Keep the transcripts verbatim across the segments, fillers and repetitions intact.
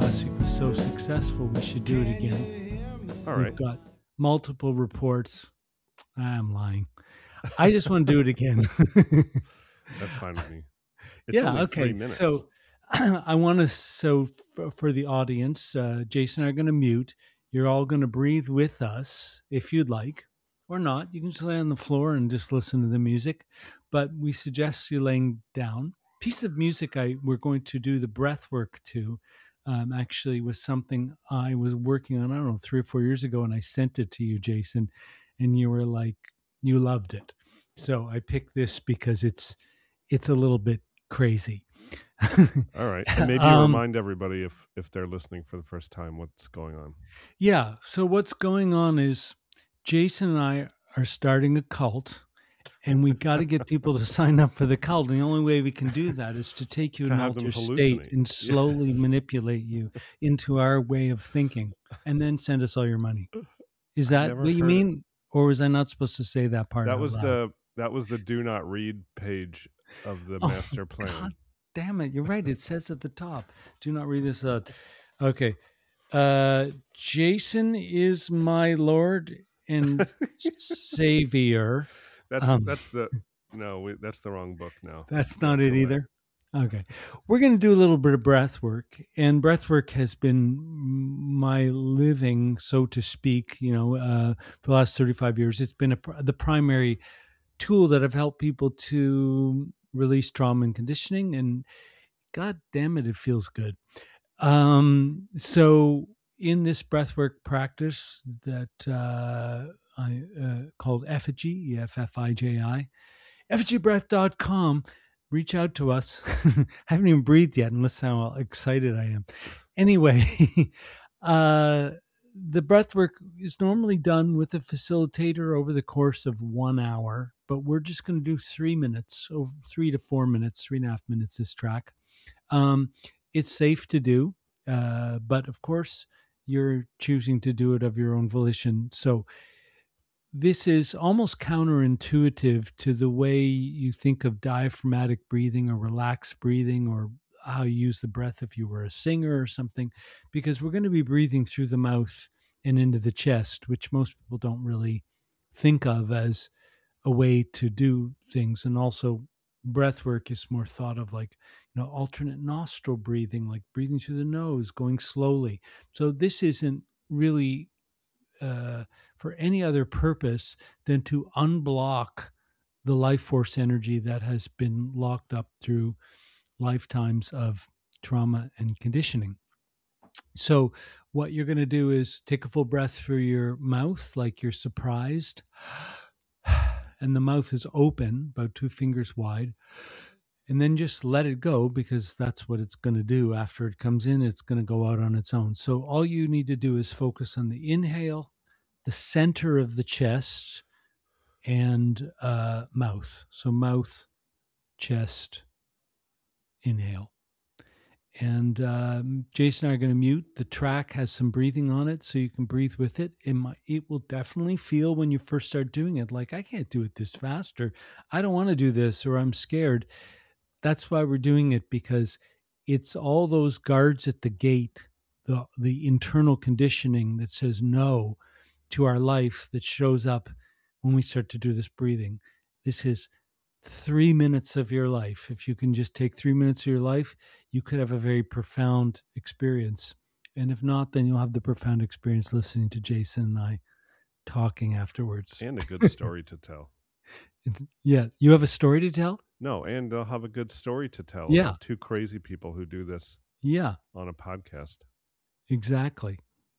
last week was so successful, we should do it again. All We've right. got multiple reports. I'm lying. I just want to do it again. That's fine with me. It's yeah, only three okay. minutes. So I want to, so for, for the audience, uh, Jason and I are going to mute. You're all going to breathe with us if you'd like, or not. You can just lay on the floor and just listen to the music. But we suggest you laying down. Piece of music I we're going to do the breath work to um, actually was something I was working on, I don't know, three or four years ago, and I sent it to you, Jason, and you were like, you loved it. So I picked this because it's it's a little bit crazy. All right. And maybe you um, remind everybody if if they're listening for the first time what's going on. Yeah. So what's going on is Jason and I are starting a cult, and we got to get people to sign up for the cult. And the only way we can do that is to take you To in an have them altered state hallucinate. and Yeah. slowly manipulate you into our way of thinking, and then send us all your money. Is I've that never what you heard- mean, or was I not supposed to say that part That out was loud? the that was the do not read page of the Oh, master plan. God damn it! You're right. It says at the top, "Do not read this out." Okay. Uh, Jason is my Lord and Savior. That's Um, that's the no, we, that's the wrong book now. That's not Go it ahead. either. Okay. We're going to do a little bit of breath work, and breath work has been my living, so to speak, you know, uh, for the last thirty-five years. It's been a, pr- the primary tool that I've helped people to release trauma and conditioning, and God damn it, it feels good. Um, so in this breathwork practice that uh, I uh, called Effigy, E F F I J I, effigy breath dot com, reach out to us. I haven't even breathed yet, and listen how excited I am. Anyway, uh, the breathwork is normally done with a facilitator over the course of one hour, but we're just going to do three minutes, over three to four minutes, three and a half minutes this track. Um, it's safe to do, uh, but of course, you're choosing to do it of your own volition. So this is almost counterintuitive to the way you think of diaphragmatic breathing or relaxed breathing, or how you use the breath if you were a singer or something, because we're going to be breathing through the mouth and into the chest, which most people don't really think of as a way to do things. And also breath work is more thought of like, you know, alternate nostril breathing, like breathing through the nose, going slowly. So this isn't really uh, for any other purpose than to unblock the life force energy that has been locked up through lifetimes of trauma and conditioning. So what you're going to do is take a full breath through your mouth like you're surprised, and the mouth is open, about two fingers wide, and then just let it go, because that's what it's going to do. After it comes in, it's going to go out on its own. So all you need to do is focus on the inhale, the center of the chest, and uh, mouth. So mouth, chest, inhale. And um, Jason and I are going to mute. The track has some breathing on it, so you can breathe with it. It, might, it will definitely feel when you first start doing it like, I can't do it this fast, or I don't want to do this, or I'm scared. That's why we're doing it, because it's all those guards at the gate, the the internal conditioning that says no to our life, that shows up when we start to do this breathing. This is three minutes of your life. If you can just take three minutes of your life, you could have a very profound experience. And if not, then you'll have the profound experience listening to Jason and I talking afterwards. And a good story to tell. Yeah. You have a story to tell? No, and they'll have a good story to tell Yeah. about two crazy people who do this Yeah, on a podcast. exactly.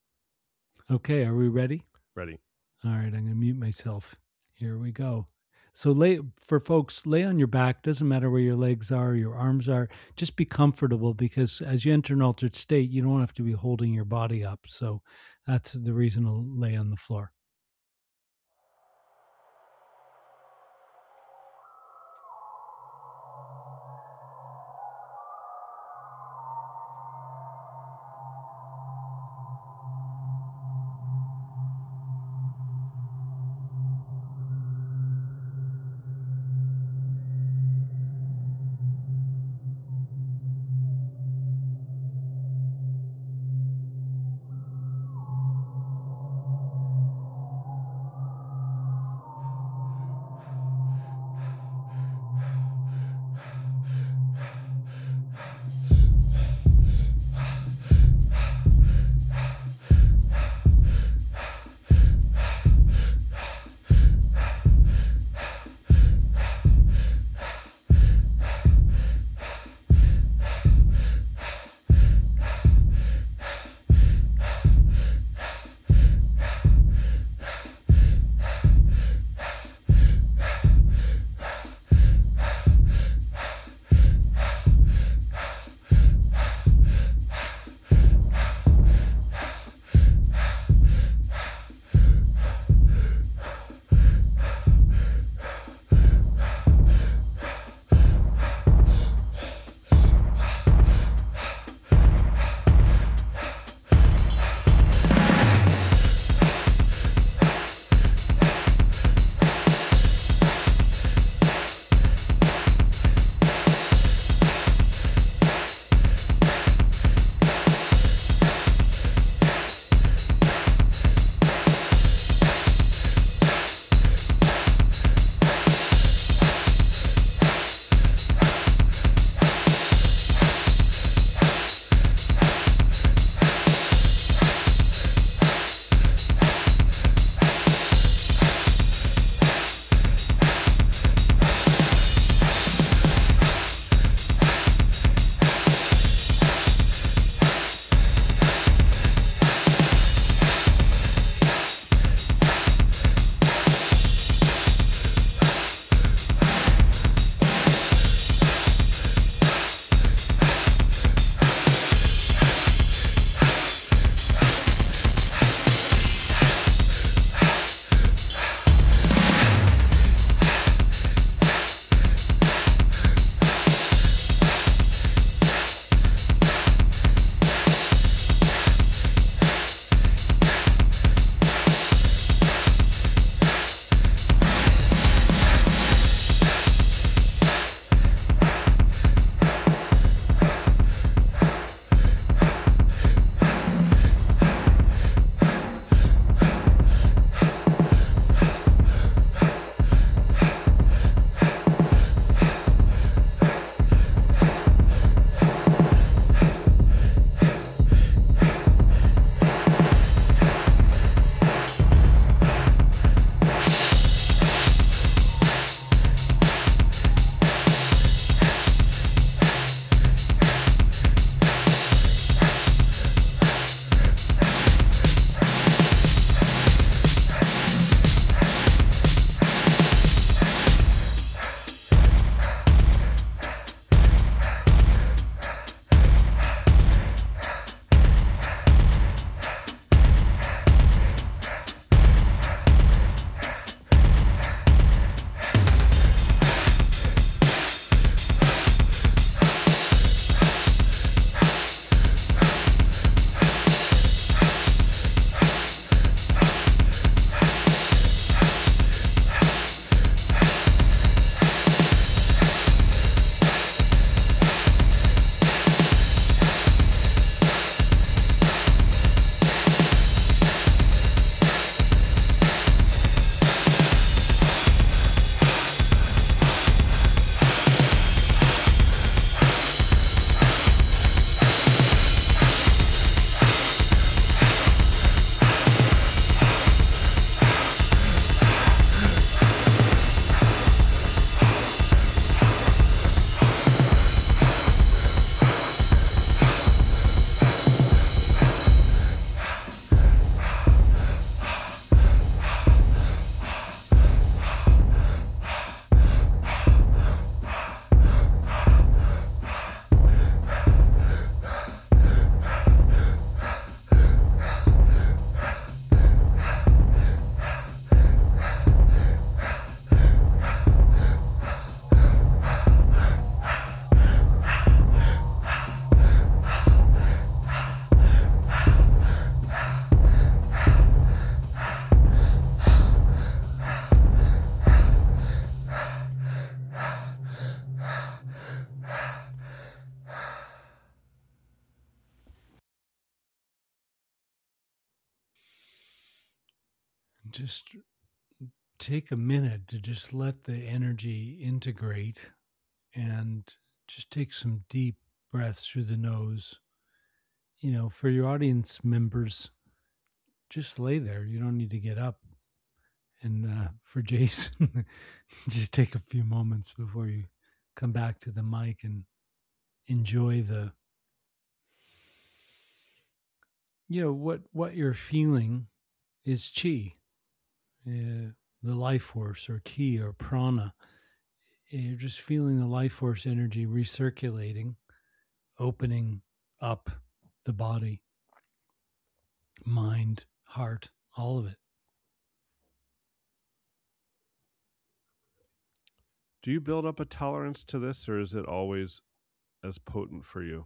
Okay, are we ready? Ready. All right, I'm going to mute myself. Here we go. So lay for folks, lay on your back. Doesn't matter where your legs are, your arms are. Just be comfortable, because as you enter an altered state, you don't have to be holding your body up. So that's the reason to lay on the floor. just take a minute to just let the energy integrate and just take some deep breaths through the nose. You know, for your audience members, just lay there. You don't need to get up. And uh, for Jason, just take a few moments before you come back to the mic and enjoy the, you know, what what you're feeling is chi, uh, the life force, or ki, or prana. You're just feeling the life force energy recirculating, opening up the body, mind, heart, all of it. Do you build up a tolerance to this, or is it always as potent for you?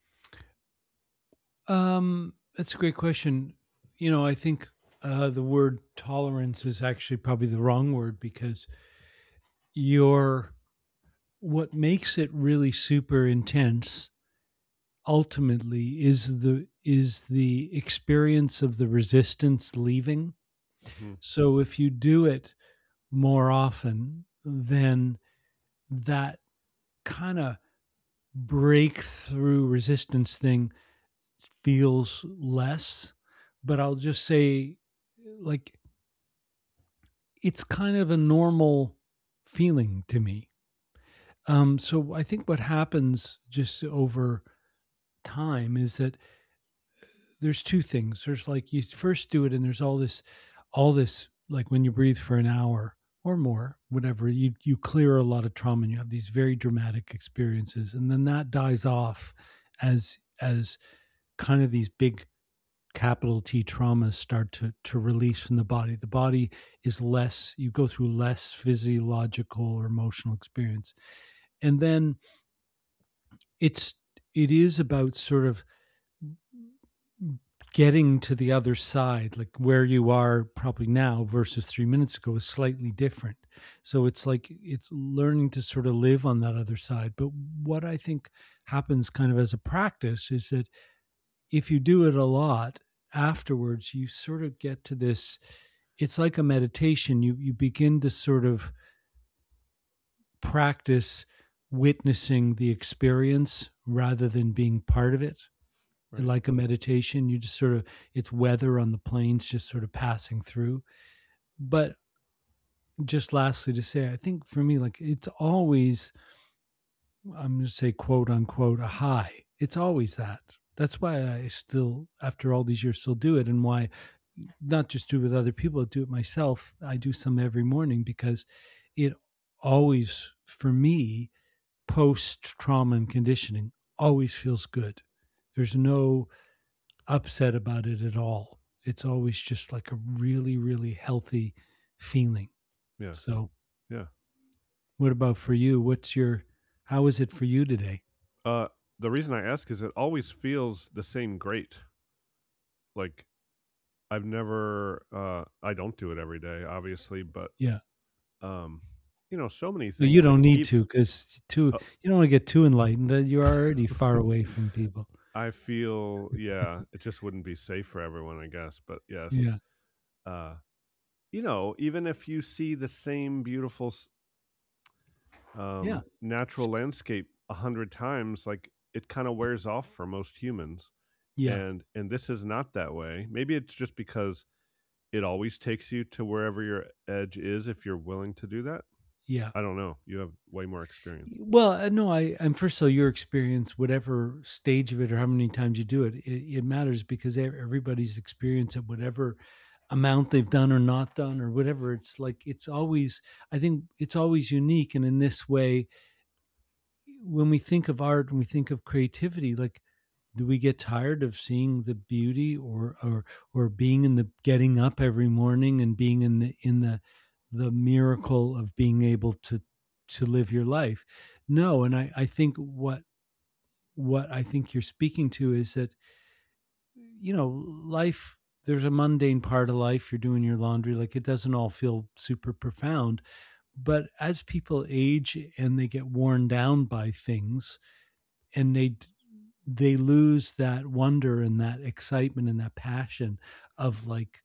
Um, that's a great question. You know, I think uh, the word tolerance is actually probably the wrong word, because your what makes it really super intense ultimately is the is the experience of the resistance leaving. Mm-hmm. So if you do it more often, then that kind of breakthrough resistance thing feels less. But I'll just say, like, it's kind of a normal feeling to me. Um, so I think what happens just over time is that there's two things. There's like you first do it, and there's all this, all this like when you breathe for an hour or more, whatever, you you clear a lot of trauma, and you have these very dramatic experiences, and then that dies off as as kind of these big capital T traumas start to to release from the body. The body is less, you go through less physiological or emotional experience. And then it's it is about sort of getting to the other side, like where you are probably now versus three minutes ago is slightly different. So it's like it's learning to sort of live on that other side. But what I think happens kind of as a practice is that if you do it a lot, afterwards you sort of get to this, it's like a meditation. You you begin to sort of practice witnessing the experience rather than being part of it. Right. Like a meditation, you just sort of, it's weather on the plains just sort of passing through. But just lastly to say, I think for me, like, it's always, I'm going to say quote unquote a high. It's always that. That's why I still, after all these years, still do it, and why not just do it with other people, I do it myself. I do some every morning, because it always, for me, post trauma and conditioning, always feels good. There's no upset about it at all. It's always just like a really, really healthy feeling. Yeah. So, yeah. What about for you? What's your, how is it for you today? Uh, the reason I ask is it always feels the same great. Like, I've never, uh, I don't do it every day, obviously, but Yeah. um, you know, so many things. Well, you don't like need eat, to, because too, uh, you don't want to get too enlightened. That you're already far away from people. I feel, yeah, it just wouldn't be safe for everyone, I guess. But yes, Yeah. uh, you know, even if you see the same beautiful um, Yeah. natural landscape a hundred times, like it kind of wears off for most humans. Yeah. And and this is not that way. Maybe it's just because it always takes you to wherever your edge is if you're willing to do that. Yeah. I don't know. You have way more experience. Well, uh, no, I, and first of all, your experience, whatever stage of it or how many times you do it, it, it matters, because ev- everybody's experience at whatever amount they've done or not done or whatever, it's like, it's always, I think it's always unique. And in this way, when we think of art and we think of creativity, like, do we get tired of seeing the beauty, or or or being in the, getting up every morning and being in the in the the miracle of being able to to live your life? No. And i i think what what I think you're speaking to is that, you know, life, there's a mundane part of life. You're doing your laundry, like, it doesn't all feel super profound. But as people age and they get worn down by things, and they they lose that wonder and that excitement and that passion of, like,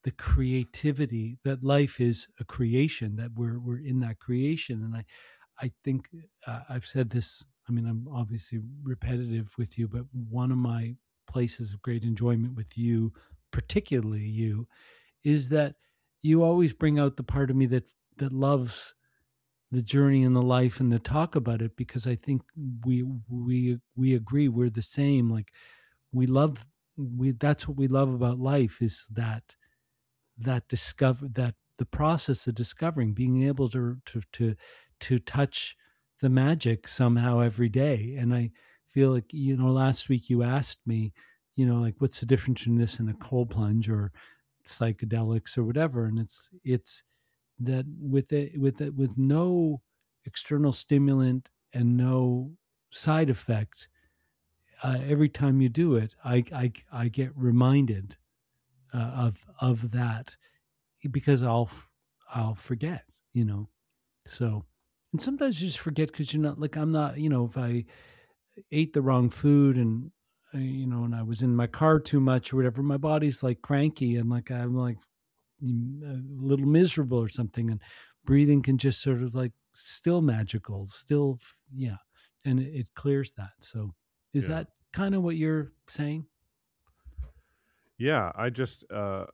the creativity, that life is a creation, that we're we're in that creation. And I I think uh, I've said this. I mean, I'm obviously repetitive with you, but one of my places of great enjoyment with you, particularly you, is that you always bring out the part of me that that loves the journey and the life and the talk about it, because I think we we we agree, we're the same. Like we love we that's what we love about life, is that that discover that the process of discovering, being able to to to to touch the magic somehow every day. And I feel like, you know, last week you asked me, you know, like what's the difference between this and a cold plunge or psychedelics or whatever. And it's it's that with it with it with no external stimulant and no side effect, uh, every time you do it, I I I get reminded uh, of of that, because I'll I'll forget, you know. So, and sometimes you just forget because you're not, like, I'm not, you know, if I ate the wrong food and uh, you know, and I was in my car too much or whatever, my body's like cranky and like I'm like mm, a little miserable or something, and breathing can just sort of like still magical, still, yeah, and it, it clears that. So, is Yeah. that kind of what you're saying? Yeah, I just uh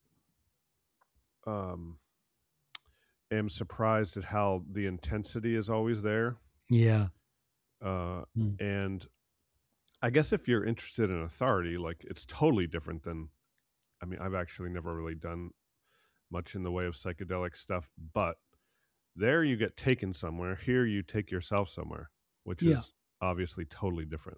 um am surprised at how the intensity is always there. Yeah. Uh Mm. and I guess if you're interested in authority, like it's totally different than, I mean, I've actually never really done much in the way of psychedelic stuff, but there you get taken somewhere. Here you take yourself somewhere, which Yeah. is obviously totally different.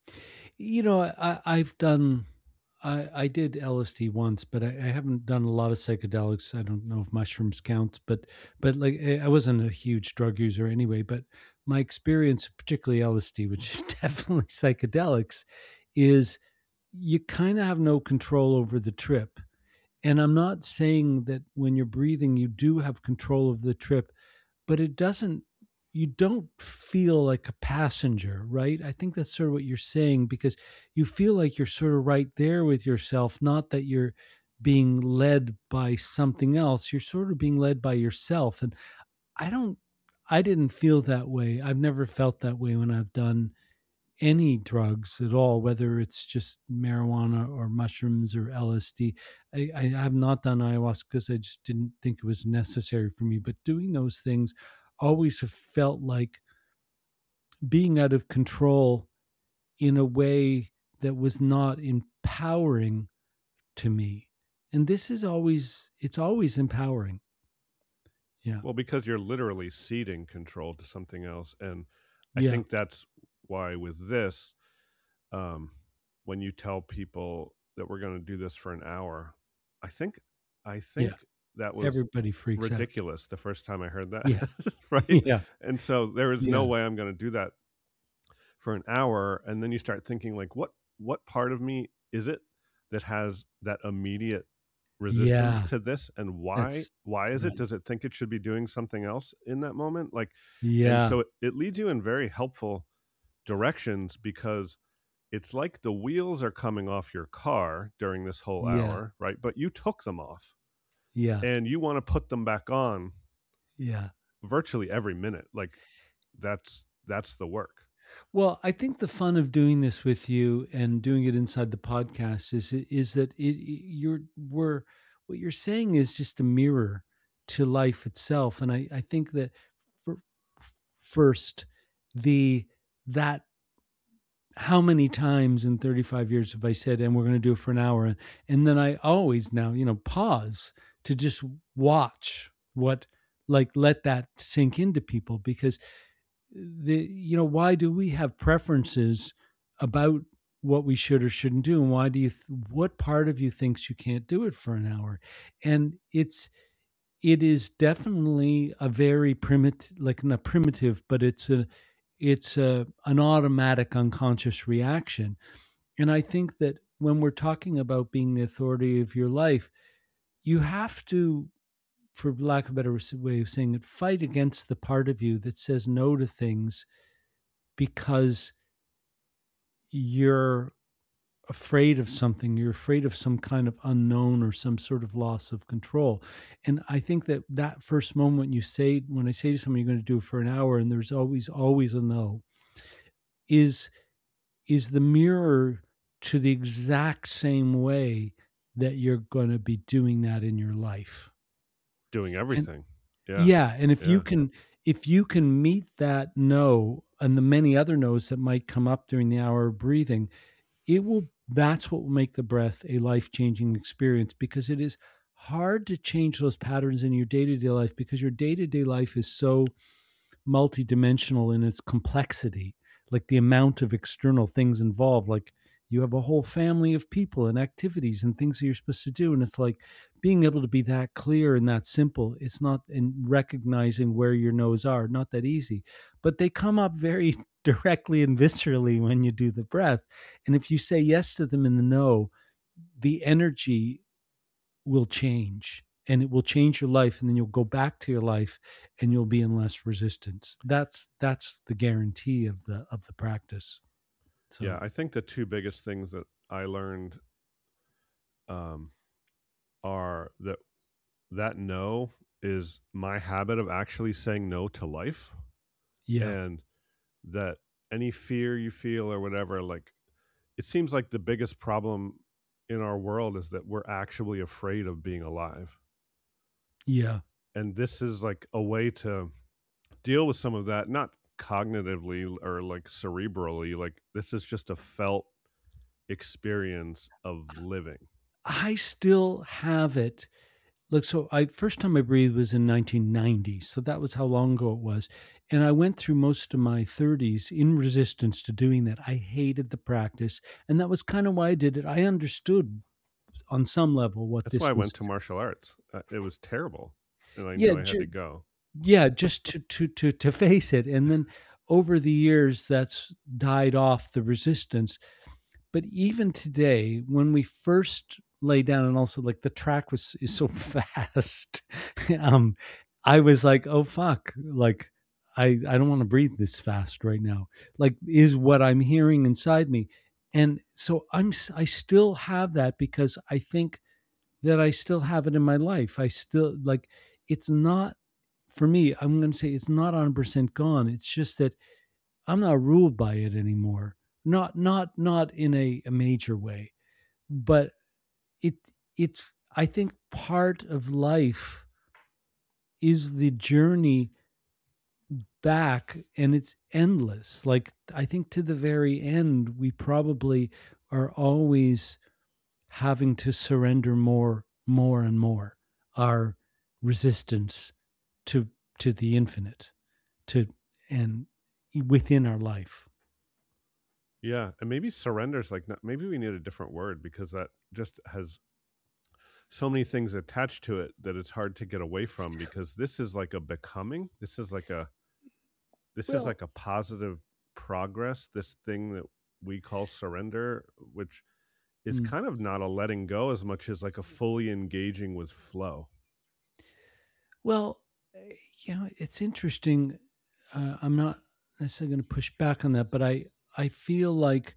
You know, I, I've done, I, I did L S D once, but I, I haven't done a lot of psychedelics. I don't know if mushrooms counts, but, but like I I wasn't a huge drug user anyway. But my experience, particularly L S D, which is definitely psychedelics, is you kind of have no control over the trip. And I'm not saying that when you're breathing, you do have control of the trip, but it doesn't, you don't feel like a passenger, right? I think that's sort of what you're saying, because you feel like you're sort of right there with yourself, not that you're being led by something else. You're sort of being led by yourself. And I don't, I didn't feel that way. I've never felt that way when I've done any drugs at all, whether it's just marijuana or mushrooms or L S D. I, I have not done ayahuasca because I just didn't think it was necessary for me. But doing those things always have felt like being out of control in a way that was not empowering to me. And this is always, it's always empowering. Yeah. Well, because you're literally ceding control to something else. And I Yeah. think that's why with this, um, when you tell people that we're going to do this for an hour, I think, I Yeah. think that was Everybody freaks out. ridiculous the first time I heard that. Yeah. Right. Yeah. And so there is no Yeah. way I'm going to do that for an hour. And then you start thinking like, what, what part of me is it that has that immediate resistance Yeah. to this, and why That's why is it, right. does it think it should be doing something else in that moment, like, and Yeah. so it, it leads you in very helpful directions, because it's like the wheels are coming off your car during this whole Yeah. hour, right? But you took them off Yeah. and you want to put them back on Yeah. virtually every minute. Like that's that's the work. Well, I think the fun of doing this with you and doing it inside the podcast is is that it, it you're we're what you're saying is just a mirror to life itself. And I I think that for, first the that how many times in thirty-five years have I said, and we're going to do it for an hour, and then I always now, you know, pause to just watch what, like, let that sink into people, because the, you know, why do we have preferences about what we should or shouldn't do, and why do you th- what part of you thinks you can't do it for an hour? And it's it is definitely a very primitive, like not primitive, but it's a it's a an automatic unconscious reaction. And I think that when we're talking about being the authority of your life, you have to, for lack of a better way of saying it, fight against the part of you that says no to things because you're afraid of something, you're afraid of some kind of unknown or some sort of loss of control. And I think that that first moment you say, when I say to someone, you're going to do it for an hour and there's always, always a no, is, is the mirror to the exact same way that you're going to be doing that in your life. Doing And everything. Yeah. yeah, and if you Yeah. can, if you can meet that no and the many other no's that might come up during the hour of breathing, it will, that's what will make the breath a life-changing experience, because it is hard to change those patterns in your day-to-day life, because your day-to-day life is so multidimensional in its complexity, like the amount of external things involved. Like you have a whole family of people and activities and things that you're supposed to do. And it's like being able to be that clear and that simple. It's not, in recognizing where your no's are, not that easy, but they come up very directly and viscerally when you do the breath. And if you say yes to them in the no, the energy will change, and it will change your life, and then you'll go back to your life and you'll be in less resistance. That's that's the guarantee of the of the practice. Yeah. So I think the two biggest things that I learned um, are that that no is my habit of actually saying no to life, yeah, and that any fear you feel or whatever, like it seems like the biggest problem in our world is that we're actually afraid of being alive. yeah, And this is like a way to deal with some of that, not cognitively or like cerebrally, like this is just a felt experience of living. I still have it. Look, so I, first time I breathed was in nineteen ninety, so that was how long ago it was. And I went through most of my thirties in resistance to doing that. I hated the practice, and that was kind of why I did it. I understood on some level what That's why I this went was. to martial arts. Uh, it was terrible, and I Yeah, knew I had to ju- go. yeah, just to to to to face it. And then over the years that's died off, the resistance. But even today, when we first lay down, and also like the track was is so fast, um I was like, oh fuck, like i i don't want to breathe this fast right now, like is what I'm hearing inside me. And so i'm s- I still have that, because I think that I still have it in my life. I still like, it's not, for me, I'm going to say it's not one hundred percent gone. It's just that I'm not ruled by it anymore. Not not not in a, a major way, but it it's, I think part of life is the journey back, and it's endless. Like I think to the very end we probably are always having to surrender more, more and more, our resistance to to the infinite, to, and within our life. Yeah, and maybe surrender's like not, maybe we need a different word because that just has so many things attached to it that it's hard to get away from, because this is like a becoming. This is like a this is Well, like a positive progress, this thing that we call surrender, which is mm, kind of not a letting go as much as like a fully engaging with flow. well, eh, you know, it's interesting. Uh, I'm not necessarily going to push back on that, but I I feel like,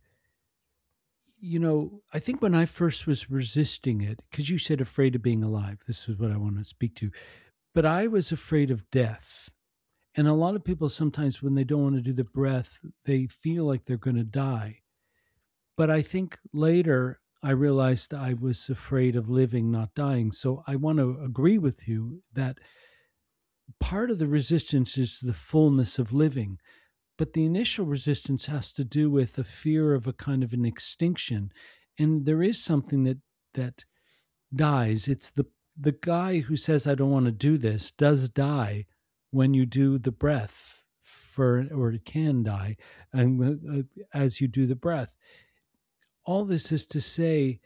you know, I think when I first was resisting it, because you said afraid of being alive. This is what I want to speak to. But I was afraid of death. And a lot of people sometimes, when they don't want to do the breath, they feel like they're going to die. But I think later I realized I was afraid of living, not dying. So I want to agree with you that part of the resistance is the fullness of living. But the initial resistance has to do with a fear of a kind of an extinction. And there is something that, that dies. It's the, the guy who says, I don't want to do this, does die when you do the breath, for, or it can die, and uh, as you do the breath. All this is to say,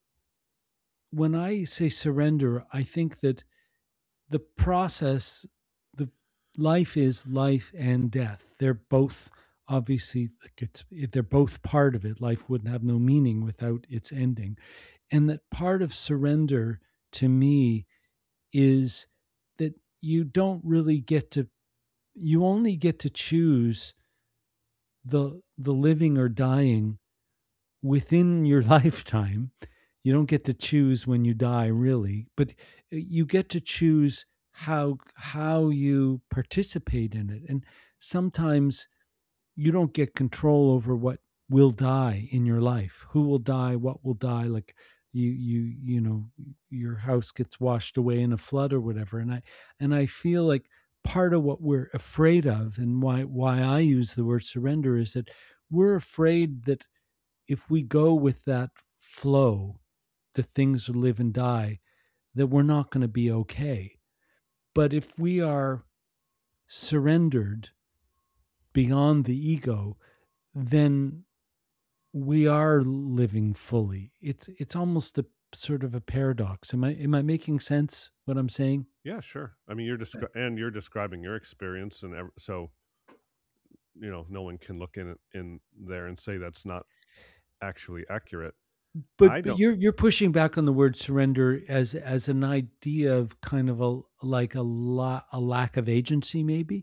when I say surrender, I think that the process, the life is life and death. They're both obviously, like it's, they're both part of it. Life wouldn't have no meaning without its ending. And that part of surrender to me is that you don't really get to, you only get to choose the the living or dying within your lifetime, you don't get to choose when you die, really, but you get to choose how how you participate in it. And sometimes you don't get control over what will die in your life, who will die, what will die. Like you you you know, your house gets washed away in a flood or whatever. And i and i feel like part of what we're afraid of, and why why I use the word surrender, is that we're afraid that if we go with that flow, the things live and die, that we're not going to be okay. But if we are surrendered beyond the ego, then we are living fully. It's it's almost a sort of a paradox. Am I am I making sense what I'm saying? Yeah, sure. I mean, you're descri- and you're describing your experience, and ev- so you know, no one can look in it in there and say that's not actually accurate. I But but don't. you're you're pushing back on the word surrender as as an idea of kind of a like a la, a lack of agency, maybe.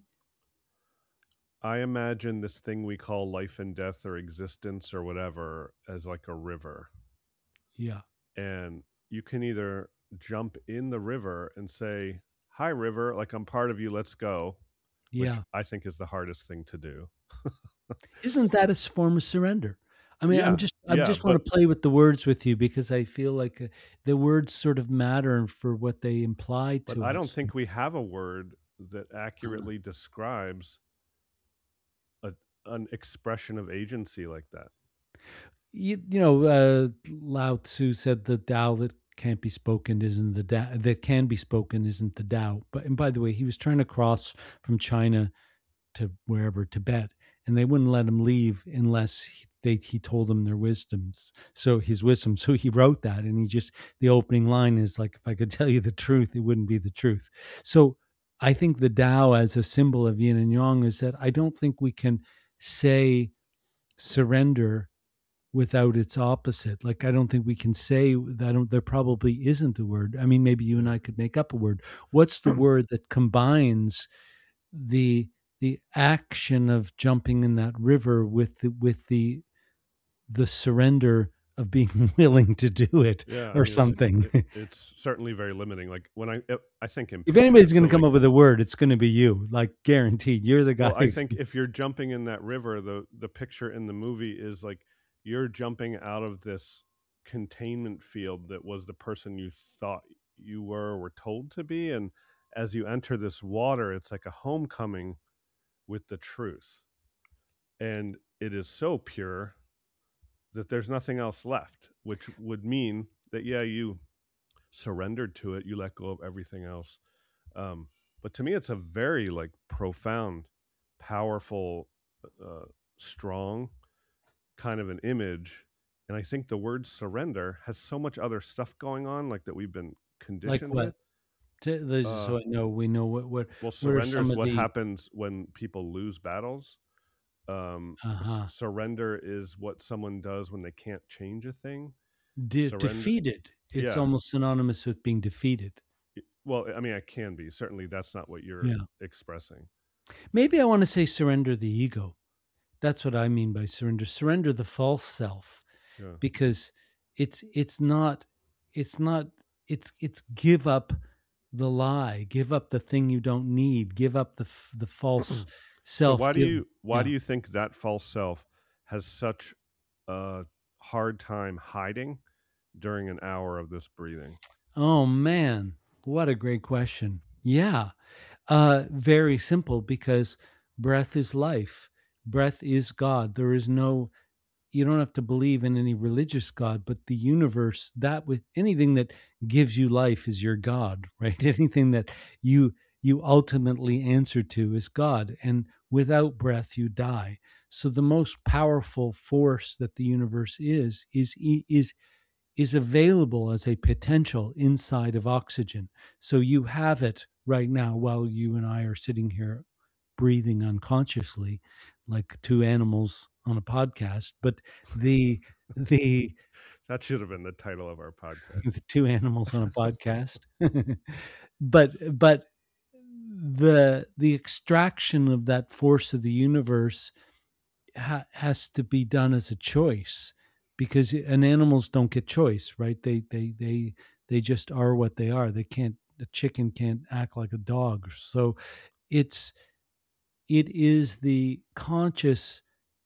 I imagine this thing we call life and death or existence or whatever as like a river, Yeah. and you can either jump in the river and say, "Hi, river, like I'm part of you. Let's go," which Yeah. I think is the hardest thing to do. Isn't that a s- form of surrender? I mean, I'm Yeah, just I yeah, just want but to play with the words with you because I feel like uh, the words sort of matter for what they imply but to I don't us. think we have a word that Uh, accurately describes a, an expression of agency like that. you, you know, uh, Lao Tzu said the Tao that can't be spoken isn't the Tao, that can be spoken isn't the Tao. But and by the way, he was trying to cross from China to wherever, Tibet, and they wouldn't let him leave unless he, they he told them their wisdoms. So his wisdom. So he wrote that, and he just the opening line is like, "If I could tell you the truth, it wouldn't be the truth." So I think the Tao as a symbol of yin and yang is that I don't think we can say surrender without its opposite. Like I don't think we can say that. I don't, there probably isn't a word. I mean, maybe you and I could make up a word. What's the word that combines the the action of jumping in that river with the, with the the surrender of being willing to do it Yeah, I or mean it's something? it, it's certainly very limiting. Like when I it, I think in If picture, anybody's going so to come like up with a word, it's going to be you, like guaranteed. You're the well, guy. I think if you're jumping in that river, the the picture in the movie is like you're jumping out of this containment field that was the person you thought you were or were told to be, and as you enter this water, it's like a homecoming with the truth, and it is so pure that there's nothing else left, which would mean that yeah, you surrendered to it, you let go of everything else. Um, but to me, it's a very like profound, powerful, uh, strong kind of an image. And I think the word surrender has so much other stuff going on, like that we've been Like conditioned what? with. To, this is Uh, so I know we know what what well, what are surrender some is of what the happens when people lose battles. Um, s- uh-huh surrender is what someone does when they can't change a thing. De- Surrender, defeated. It's yeah. almost synonymous with being defeated. y- Well, I mean, it can be. Certainly, that's not what you're Yeah. expressing. Maybe I want to say surrender the ego. That's what I mean by surrender. Surrender the false self, Yeah. because it's it's not it's not it's it's give up the lie, give up the thing you don't need, give up the f- the false So self. why do Give you why yeah. do you think that false self has such a hard time hiding during an hour of this breathing? Oh man, what a great question. Yeah. Uh, very simple, because breath is life. Breath is God. There is no, you don't have to believe in any religious God, but the universe, that with anything that gives you life is your God, right? Anything that you you ultimately answer to is God. And without breath, you die. So the most powerful force that the universe is is is is available as a potential inside of oxygen. So you have it right now while you and I are sitting here breathing unconsciously like two animals on a podcast. But the the That should have been the title of our podcast. the two animals on a podcast. but but the the extraction of that force of the universe ha- has to be done as a choice. because and animals don't get choice, right? They they they they just are what they are. They can't. A chicken can't act like a dog. So it's it is the conscious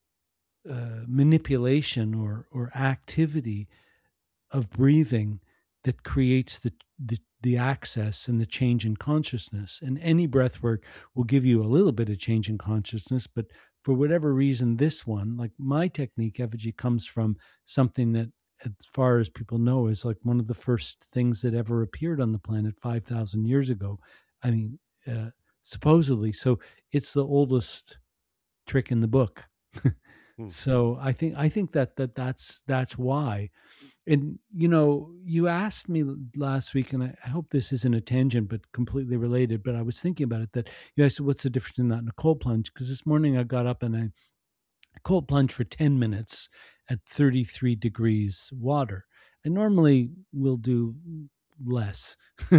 uh, manipulation or or activity of breathing that creates the, the the access and the change in consciousness. And any breath work will give you a little bit of change in consciousness, but for whatever reason, this one, like my technique, effigy, comes from something that, as far as people know, is like one of the first things that ever appeared on the planet five thousand years ago. I mean, uh, supposedly. So it's the oldest trick in the book. Hmm. So I think I think that that that's that's why. And you know, you asked me l- last week, and I, I hope this isn't a tangent, but completely related. But I was thinking about it that you asked, "What's the difference in that and a cold plunge?" Because this morning I got up and I cold plunge for ten minutes at thirty-three degrees water. I normally will do less.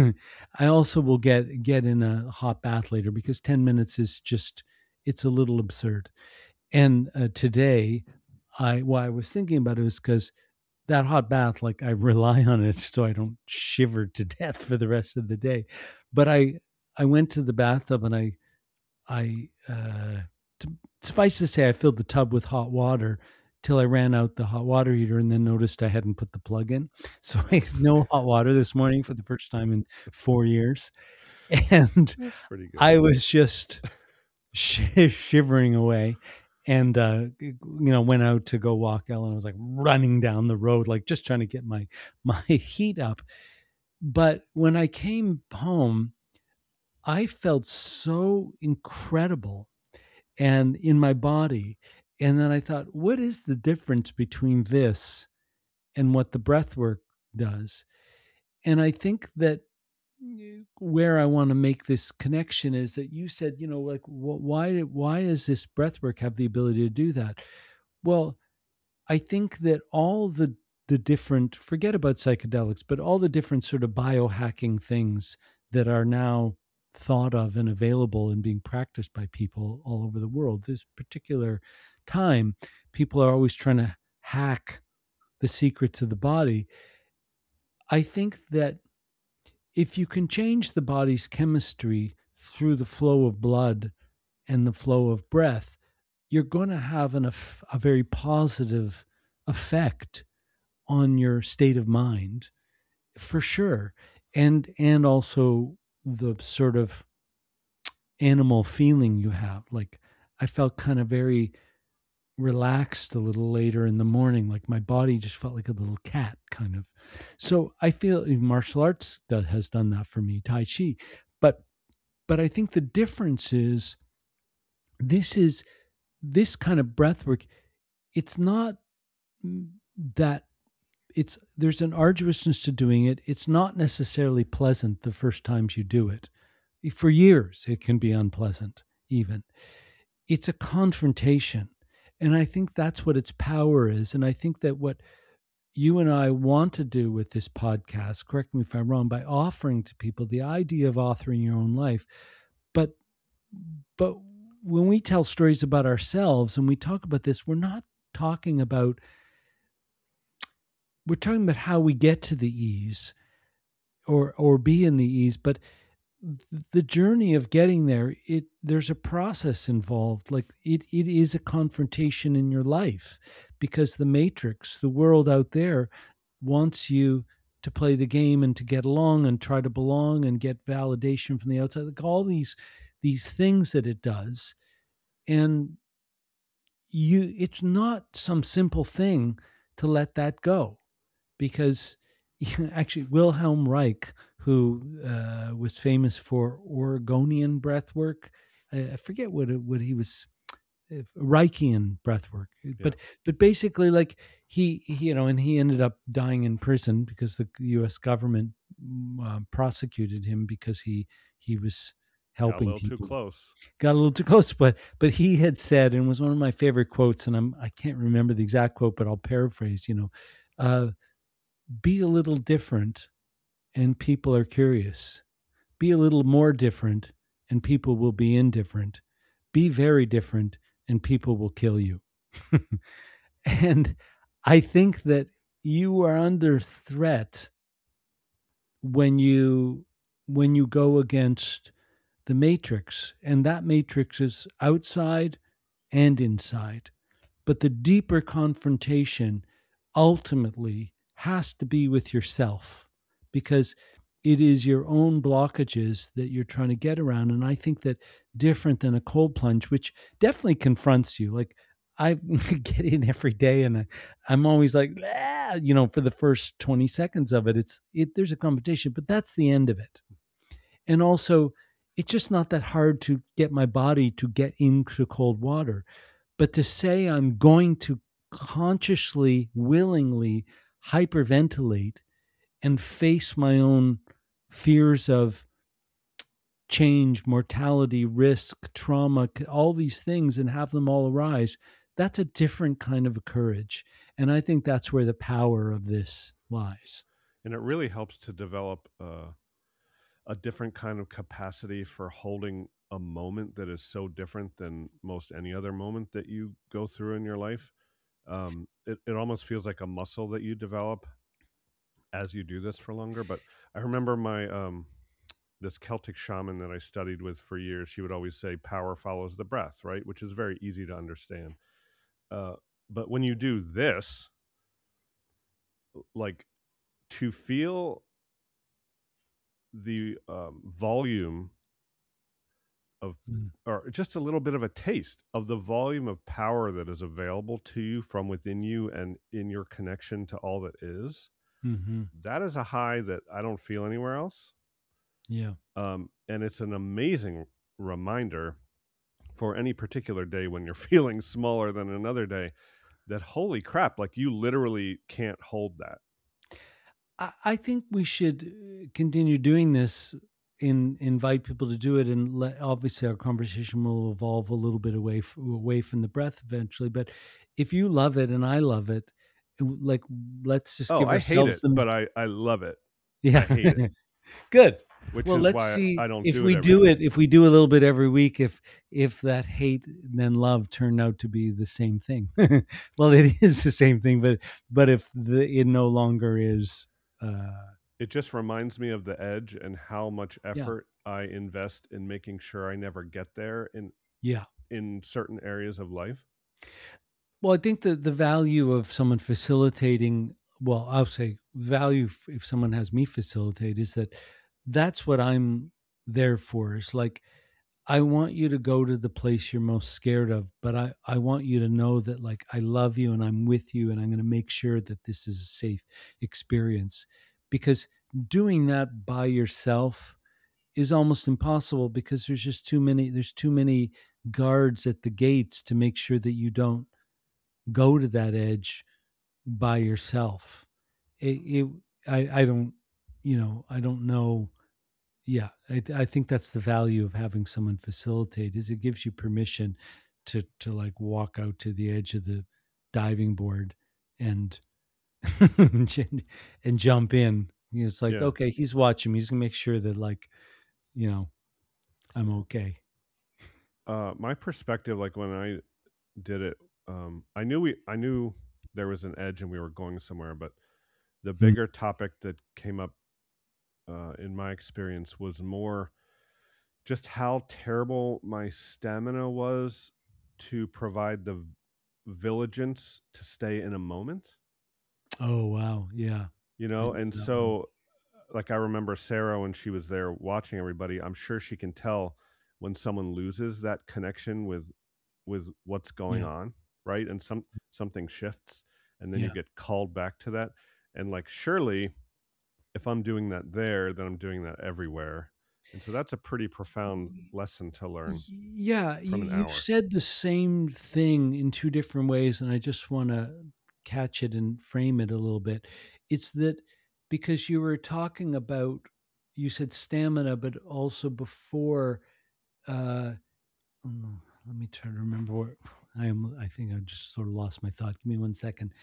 I also will get get in a hot bath later because ten minutes is just it's a little absurd. And uh, today, I why I was thinking about it was because that hot bath, like I rely on it so I don't shiver to death for the rest of the day. But I I went to the bathtub and I I uh, to, suffice to say I filled the tub with hot water till I ran out the hot water heater and then noticed I hadn't put the plug in. So I had no hot water this morning for the first time in four years, and That's pretty good. I was just sh- shivering away. And uh, you know, went out to go walk Ellen. I was like running down the road, like just trying to get my my heat up. But when I came home, I felt so incredible and in my body. And then I thought, what is the difference between this and what the breath work does? And I think that eh, where I want to make this connection is that you said, you know, like, wh- why why does this breath work have the ability to do that? Well, I think that all the the different forget about psychedelics, but all the different sort of biohacking things that are now thought of and available and being practiced by people all over the world. This particular time, people are always trying to hack the secrets of the body. I think that if you can change the body's chemistry through the flow of blood and the flow of breath, you're going to have an, a very positive effect on your state of mind for sure, and and also the sort of animal feeling you have. Like I felt kind of very relaxed a little later in the morning, like my body just felt like a little cat kind of. So I feel martial arts does, has done that for me, Tai Chi. But but I think the difference is this is this kind of breath work. It's not mm, that it's there's an arduousness to doing it. It's not necessarily pleasant the first times you do it. For years, it can be unpleasant, even. It's a confrontation. And I think that's what its power is. And I think that what you and I want to do with this podcast, correct me if I'm wrong, by offering to people the idea of authoring your own life. But but when we tell stories about ourselves and we talk about this, we're not talking about we're talking about how we get to the ease or or be in the ease, but the journey of getting there, it there's a process involved. Like it it is a confrontation in your life because the matrix, the world out there, wants you to play the game and to get along and try to belong and get validation from the outside, like all these these things that it does. And you it's not some simple thing to let that go because actually Wilhelm Reich, who uh, was famous for Oregonian breath work, I, I forget what it, what he was, uh, Reichian breath work, Yeah. but but basically like he, he you know, and he ended up dying in prison because the U S government mm, uh, prosecuted him because he he was Got a helping little too people. close. Got a little too close, but but he had said, and it was one of my favorite quotes, and I'm I can't remember the exact quote, but I'll paraphrase. You know, uh, be a little different, and people are curious. Be a little more different, and people will be indifferent. Be very different, and people will kill you. And I think that you are under threat when you when you go against the matrix, and that matrix is outside and inside. But the deeper confrontation ultimately has to be with yourself, because it is your own blockages that you're trying to get around. And I think that different than a cold plunge, which definitely confronts you. Like I get in every day and I, I'm always like, ah, you know, for the first twenty seconds of it, it's it there's a confrontation, but that's the end of it. And also, it's just not that hard to get my body to get into cold water. But to say I'm going to consciously, willingly hyperventilate and face my own fears of change, mortality, risk, trauma, all these things, and have them all arise, that's a different kind of a courage. And I think that's where the power of this lies. And it really helps to develop uh, a different kind of capacity for holding a moment that is so different than most any other moment that you go through in your life. Um, it, it almost feels like a muscle that you develop as you do this for longer. But I remember my um, this Celtic shaman that I studied with for years. She would always say, "Power follows the breath," right? Which is very easy to understand. Uh, but when you do this, like to feel the um, volume of, Mm. or just a little bit of a taste of the volume of power that is available to you from within you and in your connection to all that is, Mm-hmm. that is a high that I don't feel anywhere else. Yeah. Um, and it's an amazing reminder for any particular day when you're feeling smaller than another day, that holy crap, like you literally can't hold that. I, I think we should uh, continue doing this and invite people to do it. And let, obviously, our conversation will evolve a little bit away f- away from the breath eventually. But if you love it and I love it, like let's just Oh, give I hate ourselves it, the but I, I love it. yeah. I hate it, Good. which Well, is let's why see I don't if do it we every do day. it. If we do a little bit every week, if if that hate and then love turned out to be the same thing. Well, it is the same thing, but but if the it no longer is. Uh, It just reminds me of the edge and how much yeah. effort I invest in making sure I never get there in Yeah. in certain areas of life. Well, I think that the value of someone facilitating, well, I'll say value f- if someone has me facilitate is that that's what I'm there for. Is like, I want you to go to the place you're most scared of, but I, I want you to know that like I love you and I'm with you and I'm going to make sure that this is a safe experience. Because doing that by yourself is almost impossible because there's just too many there's too many guards at the gates to make sure that you don't go to that edge by yourself. It, it I, I don't, you know, I don't know. Yeah, I, I think that's the value of having someone facilitate is it gives you permission to to like walk out to the edge of the diving board and and jump in. You know, it's like Yeah. okay, he's watching me. He's gonna make sure that like you know I'm okay. Uh, my perspective, like when I did it, um, I knew we, I knew there was an edge and we were going somewhere, but the Hmm. bigger topic that came up uh, in my experience was more just how terrible my stamina was to provide the vigilance to stay in a moment, Oh wow, yeah. you I know? know And that one. so, like, I remember Sarah when she was there watching everybody, I'm sure she can tell when someone loses that connection with with what's going Yeah, on, right? And some something shifts and then you yeah. get called back to that. And like surely if I'm doing that there, then I'm doing that everywhere. And so that's a pretty profound lesson to learn Yeah, you, from an you've hour. said the same thing in two different ways, and I just want to catch it and frame it a little bit. It's that because you were talking about, you said stamina, but also before, uh, oh no, let me try to remember what I am. I think I just sort of lost my thought. Give me one second.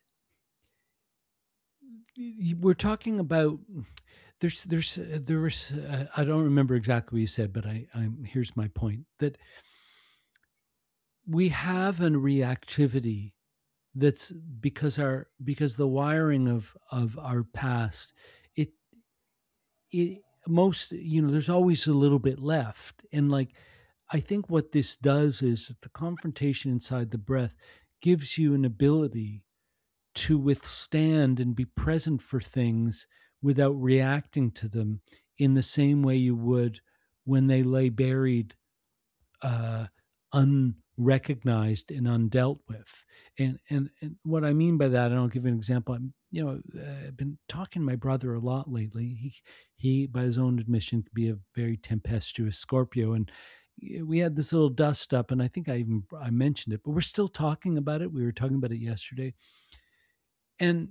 Y- We're talking about there's there's uh, there was uh, I don't remember exactly what you said, but I I'm here's my point that we have a reactivity that's because our because the wiring of of our past, it it most, you know, there's always a little bit left. And like, I think what this does is that the confrontation inside the breath gives you an ability to withstand and be present for things without reacting to them in the same way you would when they lay buried, uh, unrecognized and undealt with. And, and and what I mean by that, and I'll give you an example. I'm, you know, uh, I've been talking to my brother a lot lately. He he, by his own admission, could be a very tempestuous Scorpio, and we had this little dust up, and I think I even I mentioned it, but we're still talking about it. We were talking about it yesterday, and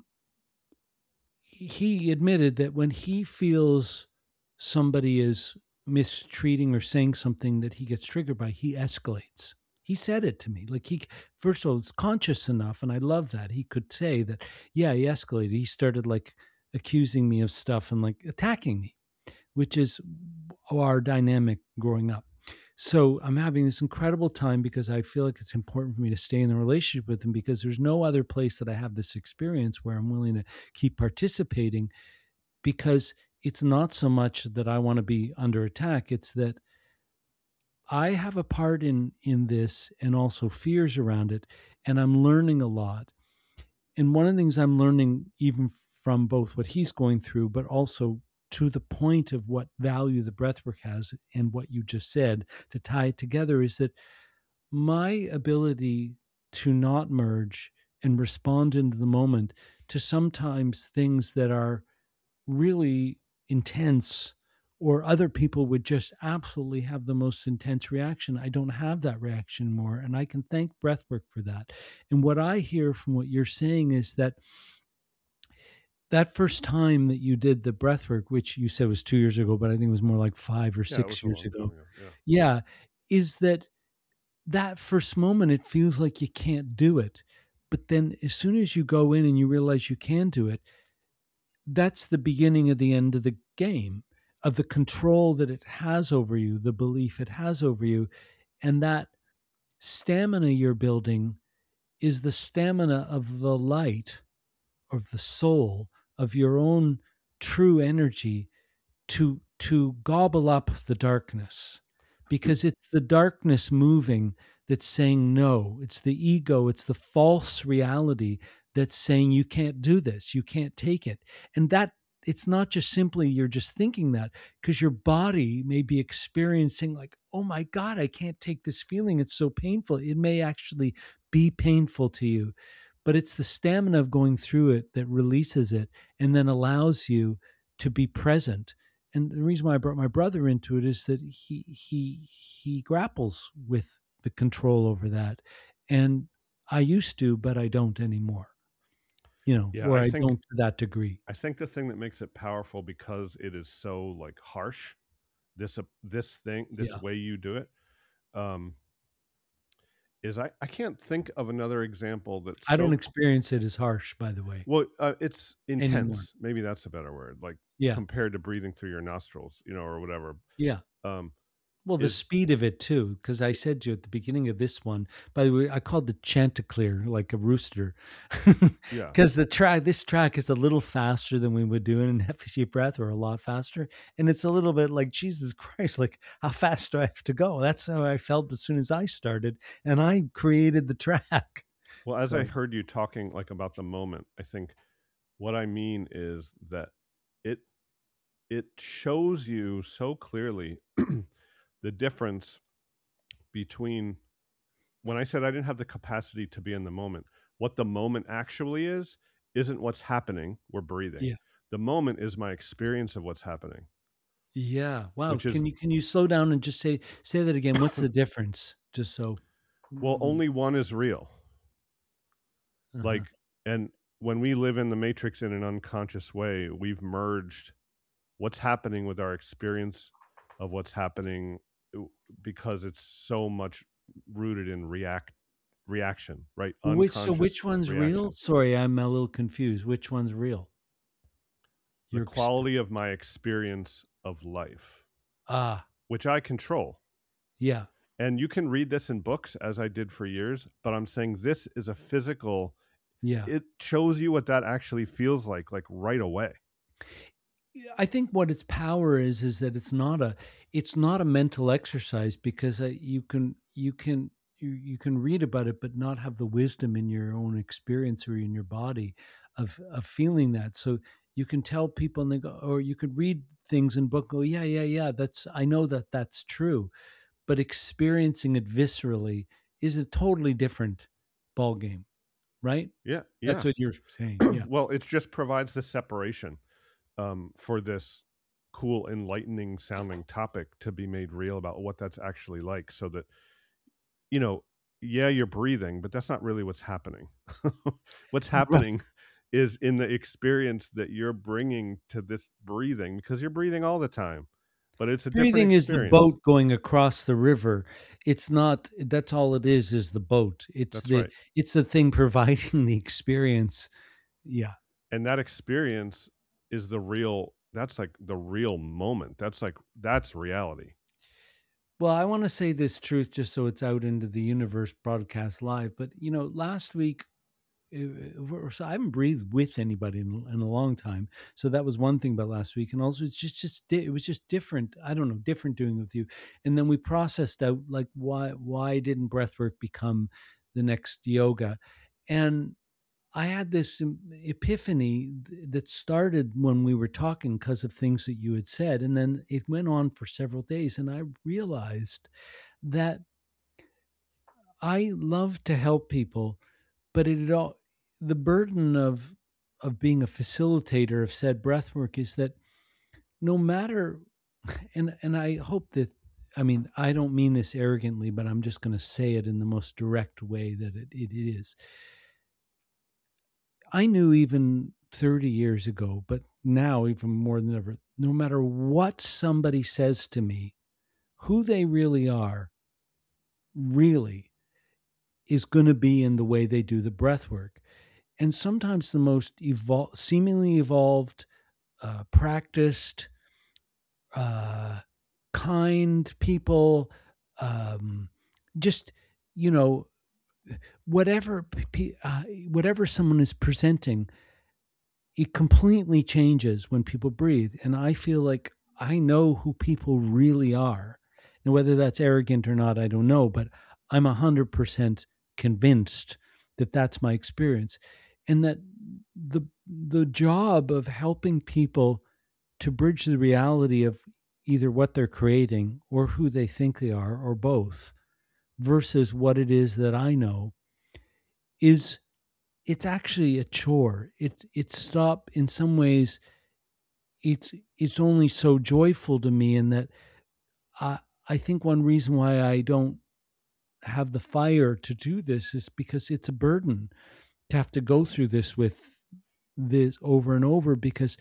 he admitted that when he feels somebody is mistreating or saying something that he gets triggered by, he escalates. He said it to me. Like, he, first of all, it's conscious enough, and I love that. He could say that, yeah, he escalated. He started like accusing me of stuff and like attacking me, which is our dynamic growing up. So I'm having this incredible time because I feel like it's important for me to stay in the relationship with him, because there's no other place that I have this experience where I'm willing to keep participating, because it's not so much that I want to be under attack. It's that I have a part in in this, and also fears around it, and I'm learning a lot. And one of the things I'm learning, even from both what he's going through, but also to the point of what value the breathwork has and what you just said, to tie it together, is that my ability to not merge and respond into the moment to sometimes things that are really intense, or other people would just absolutely have the most intense reaction. I don't have that reaction more, and I can thank breathwork for that. And what I hear from what you're saying is that that first time that you did the breathwork, which you said was two years ago, but I think it was more like five or Yeah, it was six a years long time ago. ago. Yeah. Yeah, is that that first moment, it feels like you can't do it. But then as soon as you go in and you realize you can do it, that's the beginning of the end of the game, of the control that it has over you, the belief it has over you. And that stamina you're building is the stamina of the light, of the soul, of your own true energy, to to gobble up the darkness, because it's the darkness moving that's saying no. It's the ego, it's the false reality that's saying you can't do this, you can't take it. And that, it's not just simply you're just thinking that, because your body may be experiencing like, oh my god, I can't take this feeling, it's so painful. It may actually be painful to you, but it's the stamina of going through it that releases it, and then allows you to be present. And the reason why I brought my brother into it is that he he he grapples with the control over that. And I used to, but I don't anymore. You know, Yeah, or I I think don't to that degree. I think the thing that makes it powerful, because it is so like harsh, this uh, this thing, this Yeah. way you do it, um, is I I can't think of another example that's I don't so experience it as harsh, by the way, well. Uh, it's anymore. intense. Maybe that's a better word. Like Yeah. compared to breathing through your nostrils, you know, or whatever. Yeah. Um, Well, the is speed of it too, because I said to you at the beginning of this one, by the way, I called the Chanticleer like a rooster, yeah. because the track, this track is a little faster than we would do in an F G breath, or a lot faster, and it's a little bit like, Jesus Christ, like, how fast do I have to go? That's how I felt as soon as I started, and I created the track. Well, as I So heard you talking like about the moment, I think what I mean is that it it shows you so clearly the difference between when I said I didn't have the capacity to be in the moment. What the moment actually is isn't what's happening. We're breathing. yeah, The moment is my experience of what's happening, yeah, wow. which is Can you can you slow down and just say say that again? What's the difference? Just so. well, Mm, only one is real. uh-huh. Like, and when we live in the matrix in an unconscious way, we've merged what's happening with our experience of what's happening, uh, because it's so much rooted in react reaction, right? Which so Unconscious which one's real? reaction. Sorry, I'm a little confused. Which one's real? The Your exp quality of my experience of life, ah, which I control. yeah, And you can read this in books, as I did for years, but I'm saying this is a physical Yeah. it shows you what that actually feels like, like right away. Yeah, I think what its power is is that it's not a it's not a mental exercise because uh, you can you can you, you can read about it but not have the wisdom in your own experience or in your body of of feeling that. So you can tell people and they go, or you could read things in book, go, yeah, yeah, yeah, that's I know that that's true, but experiencing it viscerally is a totally different ball game, right? Yeah, That's yeah. what you're saying. Yeah. Well, it just provides the separation um, for this cool, enlightening sounding topic to be made real about what that's actually like, so that you know, yeah, you're breathing, but that's not really what's happening. What's Right. happening is in the experience that you're bringing to this breathing, because you're breathing all the time, but it's a different Breathing is the experience. boat going across the river. It's not that's all it is, is the boat. It's That's the right. it's the thing providing the experience. Yeah. And that experience is the real that's like the real moment. That's like that's reality. Well, I wanna say this truth just so it's out into the universe broadcast live, but, you know, last week, eh, eh, so I haven't breathed with anybody in in a long time, so that was one thing about last week, and also it's just just di it was just different. I don't know, different doing it with you, and then we processed out, like, why why didn't breathwork become the next yoga? And I had this em- epiphany th- that started when we were talking because of things that you had said. And then it went on for several days. And I realized that I love to help people, but it all, the burden of, of being a facilitator of said breathwork is that no matter, and, and I hope that, I mean, I don't mean this arrogantly, but I'm just going to say it in the most direct way that it, it is. I knew even thirty years ago, but now even more than ever, no matter what somebody says to me, who they really are, really is going to be in the way they do the breath work. And sometimes the most evol- seemingly evolved, uh, practiced, uh, kind people, um, just, you know, whatever, uh, whatever someone is presenting, it completely changes when people breathe. And I feel like I know who people really are. And whether that's arrogant or not, I don't know, but I'm one hundred percent convinced that that's my experience. And that the the job of helping people to bridge the reality of either what they're creating or who they think they are or both versus what it is that I know is it's actually a chore. It it stop in some ways it's it's only so joyful to me in that I I think one reason why I don't have the fire to do this is because it's a burden to have to go through this with this over and over because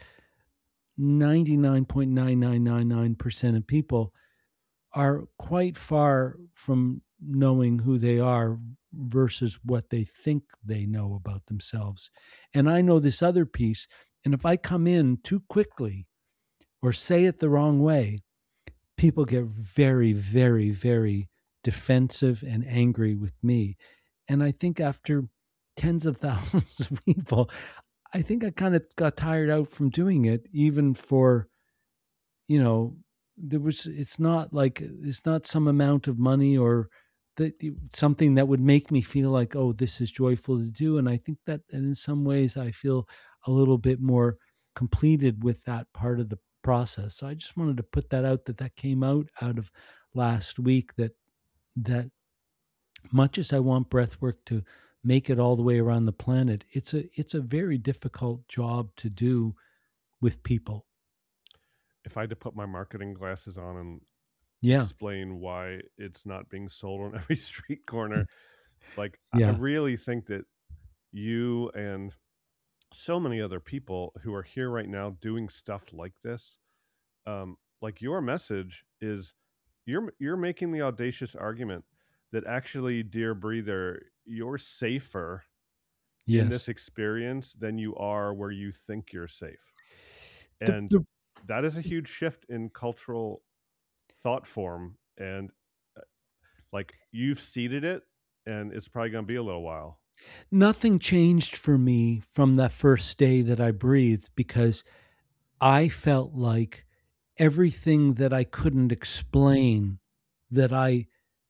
ninety-nine point nine nine nine nine percent of people are quite far from knowing who they are versus what they think they know about themselves. And I know this other piece, and if I come in too quickly or say it the wrong way, people get very, very, very defensive and angry with me. And I think after tens of thousands of people, I think I kind of got tired out from doing it, even for, you know, there was, it's not like, it's not some amount of money or that something that would make me feel like, oh, this is joyful to do. And I think that, and in some ways, I feel a little bit more completed with that part of the process. So I just wanted to put that out that that came out out of last week that that much as I want breath work to make it all the way around the planet, it's a it's a very difficult job to do with people. If I had to put my marketing glasses on and Yeah. explain why it's not being sold on every street corner, like I Yeah. really think that you and so many other people who are here right now doing stuff like this, um, like your message is you're you're making the audacious argument that actually, dear breather, you're safer in this Yes. experience than you are where you think you're safe. The, And the that is a huge shift in cultural thought form. And uh, like you've seeded it, and it's probably going to be a little while. Nothing changed for me from that first day that I breathed because I felt like everything that I couldn't explain, that I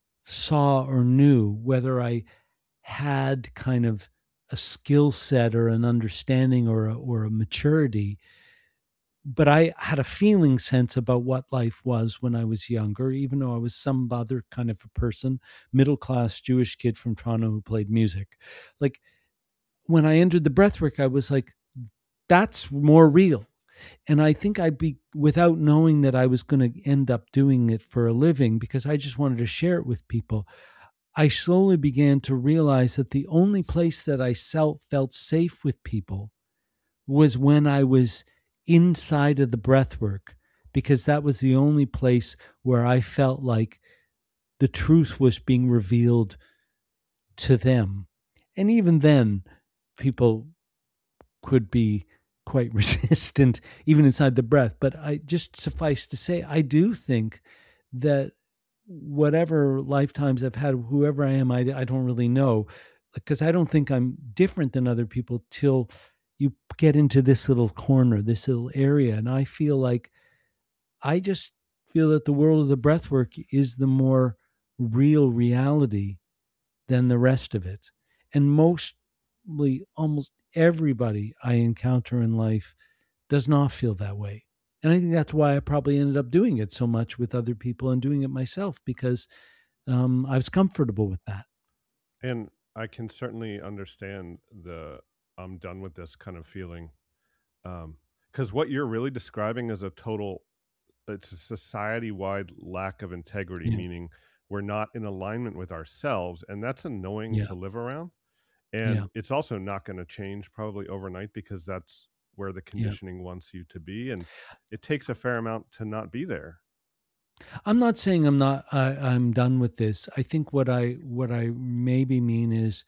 saw or knew, whether I had kind of a skill set or an understanding or a, or a maturity, but I had a feeling sense about what life was when I was younger, even though I was some other kind of a person, middle class Jewish kid from Toronto who played music. Like when I entered the breathwork, I was like, that's more real. And I think I'd be, without knowing that I was going to end up doing it for a living because I just wanted to share it with people, I slowly began to realize that the only place that I felt, felt safe with people was when I was inside of the breathwork, because that was the only place where I felt like the truth was being revealed to them. And even then, people could be quite resistant even inside the breath. But I just suffice to say, I do think that whatever lifetimes I've had, whoever I am, I, I don't really know, because I don't think I'm different than other people till you get into this little corner, this little area. And I feel like I just feel that the world of the breathwork is the more real reality than the rest of it. And mostly, almost everybody I encounter in life does not feel that way. And I think that's why I probably ended up doing it so much with other people and doing it myself, because um, I was comfortable with that. And I can certainly understand the I'm done with this kind of feeling. Um, because what you're really describing is a total, it's a society wide lack of integrity, Yeah. meaning we're not in alignment with ourselves. And that's annoying Yeah. to live around. Yeah. And it's also not going to change probably overnight because that's where the Yeah. conditioning wants you to be. And it takes a fair amount to not be there. I'm not saying I'm not, I, I'm done with this. I think what I, what I maybe mean is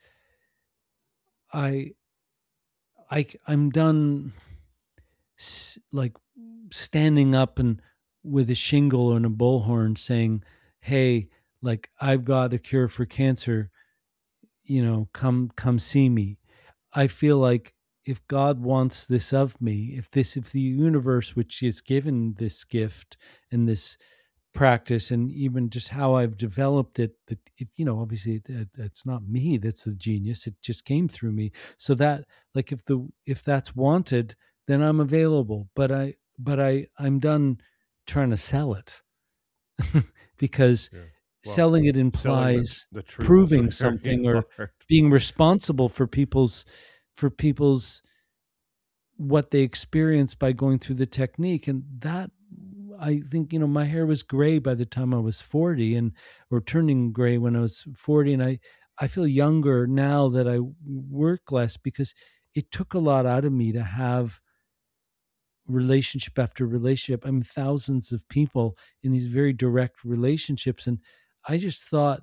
I, I, I'm done s- like standing up and with a shingle and a bullhorn saying, "Hey, like I've got a cure for cancer, you know, come come see me." I feel like if God wants this of me, if this if the universe which is given this gift and this practice, and even just how I've developed it, that it, you know, obviously it, it, it's not me that's the genius, it just came through me. So that, like, if the if that's wanted, then I'm available. But I but I I'm done trying to sell it because Yeah. Well, selling it selling the, implies the truth is proving very something or hard. being responsible for people's for people's what they experience by going through the technique. And that, I think, you know, my hair was gray by the time I was forty, and or turning gray when I was forty. And I, I feel younger now that I work less because it took a lot out of me to have relationship after relationship. I mean, thousands of people in these very direct relationships. And I just thought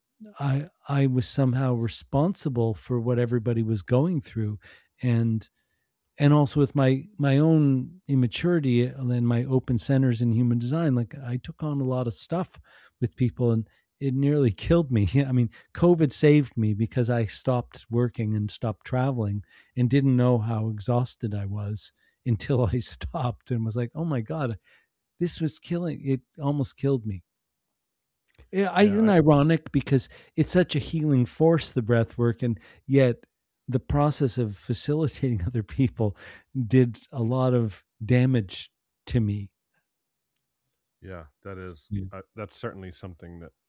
I, I was somehow responsible for what everybody was going through. And and also with my my own immaturity and my open centers in human design, like I took on a lot of stuff with people, and it nearly killed me. I mean, COVID saved me because I stopped working and stopped traveling and didn't know how exhausted I was until I stopped and was like, oh my god, this was killing, it almost killed me. Yeah, I- Yeah. isn't I, ironic because it's such a healing force, the breath work, and yet the process of facilitating other people did a lot of damage to me. yeah, that is, Yeah, uh, that's certainly something that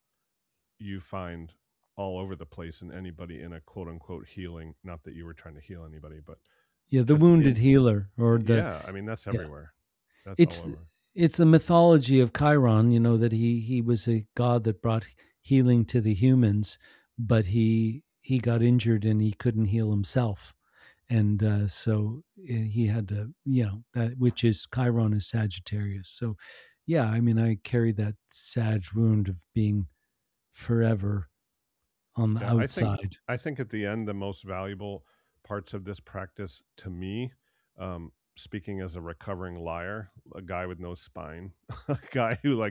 you find all over the place in anybody in a quote unquote healing. Not that you were trying to heal anybody, but yeah, the just wounded in, healer, or the yeah, I mean, that's yeah, everywhere. That's all it's over. it's the mythology of Chiron. You know that he he was a god that brought healing to the humans, but he he got injured and he couldn't heal himself, and uh, so uh, he had to, you know, that, which is Chiron is Sagittarius. So yeah, I mean, I carry that Sag wound of being forever on the Yeah, I think outside. I think at the end the most valuable parts of this practice to me, um, speaking as a recovering liar, a guy with no spine, a guy who like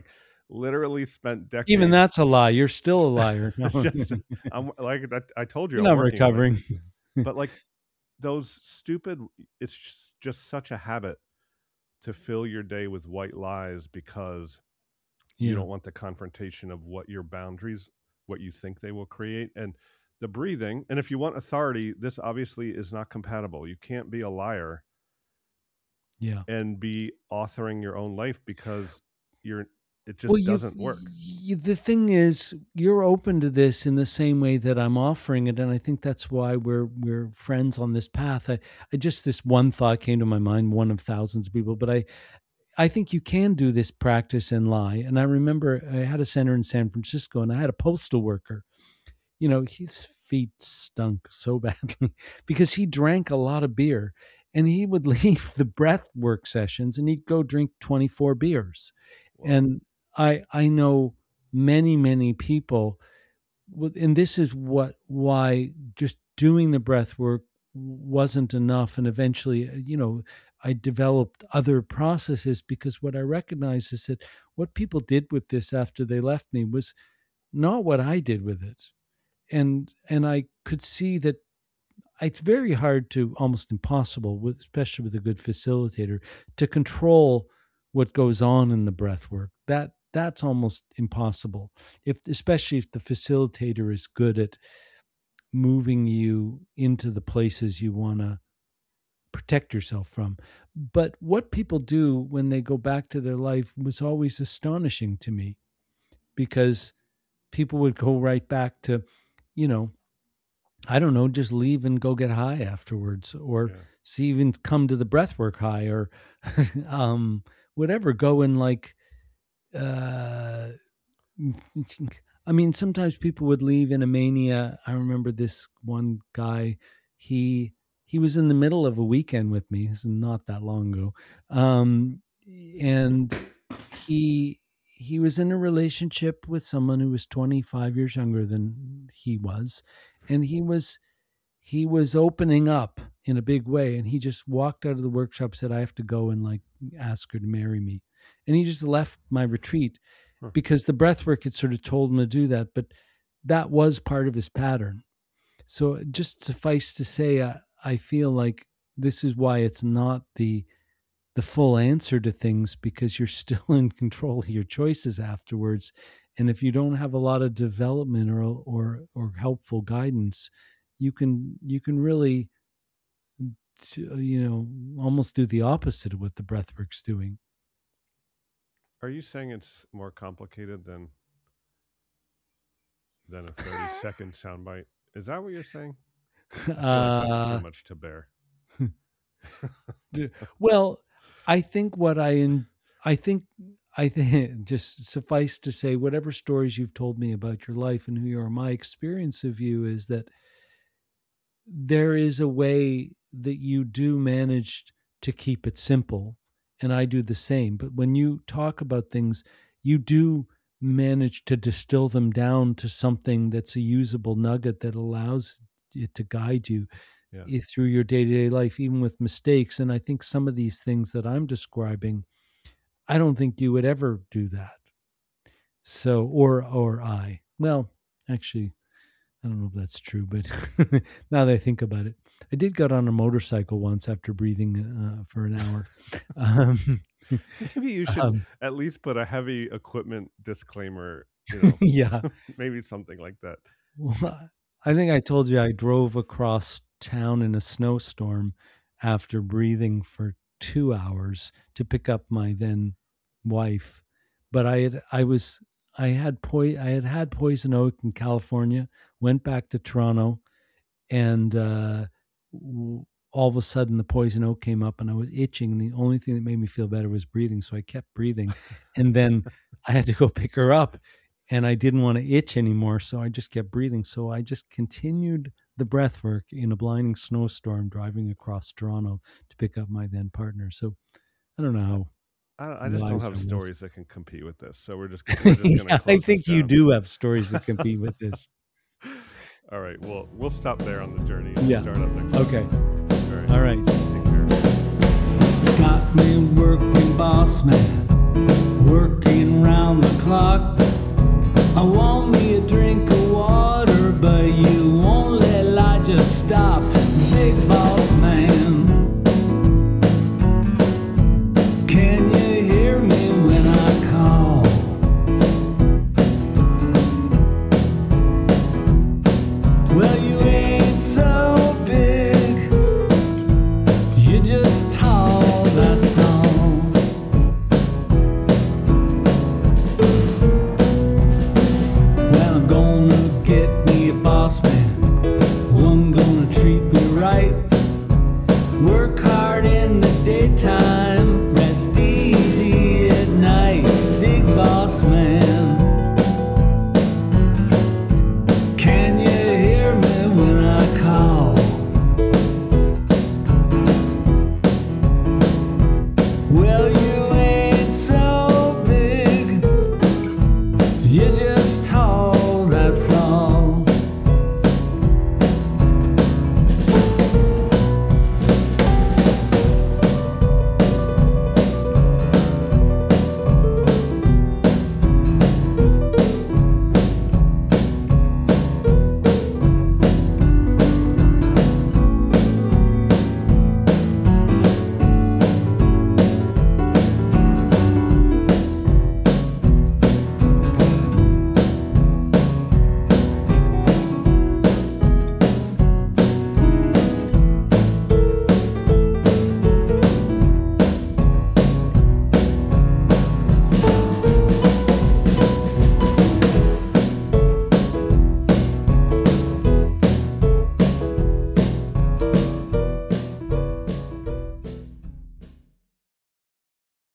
literally spent decades. Even that's a lie. You're still a liar. No. Just, I'm like I, I told you, You're I'm not working on it. recovering. But like those stupid, it's just, just such a habit to fill your day with white lies because Yeah. you don't want the confrontation of what your boundaries, what you think they will create. And the breathing, and if you want authority, this obviously is not compatible. You can't be a liar Yeah. and be authoring your own life because you're it just Well, you- doesn't work. you- the thing is, you're open to this in the same way that I'm offering it, and I think that's why we're we're friends on this path. I, I just this one thought came to my mind, one of thousands of people, but I I think you can do this practice and lie. And I remember I had a center in San Francisco, and I had a postal worker. You know, his feet stunk so badly because he drank a lot of beer, and he would leave the breath work sessions and he'd go drink twenty-four beers. Wow. And I I know many, many people, with- and this is what why just doing the breath work wasn't enough. And eventually, uh, you know, I developed other processes because what I recognized is that what people did with this after they left me was not what I did with it. And and I could see that it's very hard to, almost impossible, with especially with a good facilitator, to control what goes on in the breath work. That that's almost impossible. If especially if the facilitator is good at moving you into the places you want to protect yourself from. But what people do when they go back to their life was always astonishing to me, because people would go right back to, you know, I don't know, just leave and go get high afterwards, or Yeah. see, even come to the breathwork high, or um, whatever, go and like, uh, I mean, sometimes people would leave in a mania. I remember this one guy, he, he was in the middle of a weekend with me. This is not that long ago. Um, and he, he was in a relationship with someone who was twenty-five years younger than he was. And he was, he was opening up in a big way. And he just walked out of the workshop, said, I have to go and like ask her to marry me. And he just left my retreat Huh. because the breathwork had sort of told him to do that. But that was part of his pattern. So just suffice to say, I, I feel like this is why it's not the the full answer to things, because you're still in control of your choices afterwards. And if you don't have a lot of development or or or helpful guidance, you can you can really, you know, almost do the opposite of what the breathwork's doing. Are you saying it's more complicated than than a thirty second soundbite? Is that what you're saying? I feel like that's Uh, too much to bear. well, I think what I in, I think I think just suffice to say, whatever stories you've told me about your life and who you are, my experience of you is that there is a way that you do manage to keep it simple, and I do the same. But when you talk about things, you do manage to distill them down to something that's a usable nugget that allows it to guide you Yeah. i- through your day-to-day life, even with mistakes. And I think some of these things that I'm describing, I don't think you would ever do that. So, or, or I, well, actually, I don't know if that's true, but now that I think about it, I did get on a motorcycle once after breathing uh, for an hour. Um, Maybe you should um, at least put a heavy equipment disclaimer, you know, yeah. maybe something like that. Well, I think I told you I drove across town in a snowstorm after breathing for two hours to pick up my then wife. But I had, I was, I had poi- I had had poison oak in California, went back to Toronto, and uh, w- all of a sudden the poison oak came up and I was itching. And the only thing that made me feel better was breathing. So I kept breathing. And then I had to go pick her up, and I didn't want to itch anymore. So I just kept breathing. So I just continued the breath work in a blinding snowstorm driving across Toronto to pick up my then partner. So I don't know I, how I just don't wise I have was. stories that can compete with this. So we're just, we're just going to Yeah, close I think this you down. do have stories that compete with this. All right. Well, we'll stop there on the journey and Yeah. start up next time. Okay. All right. All right. Take care. Got me working, boss man.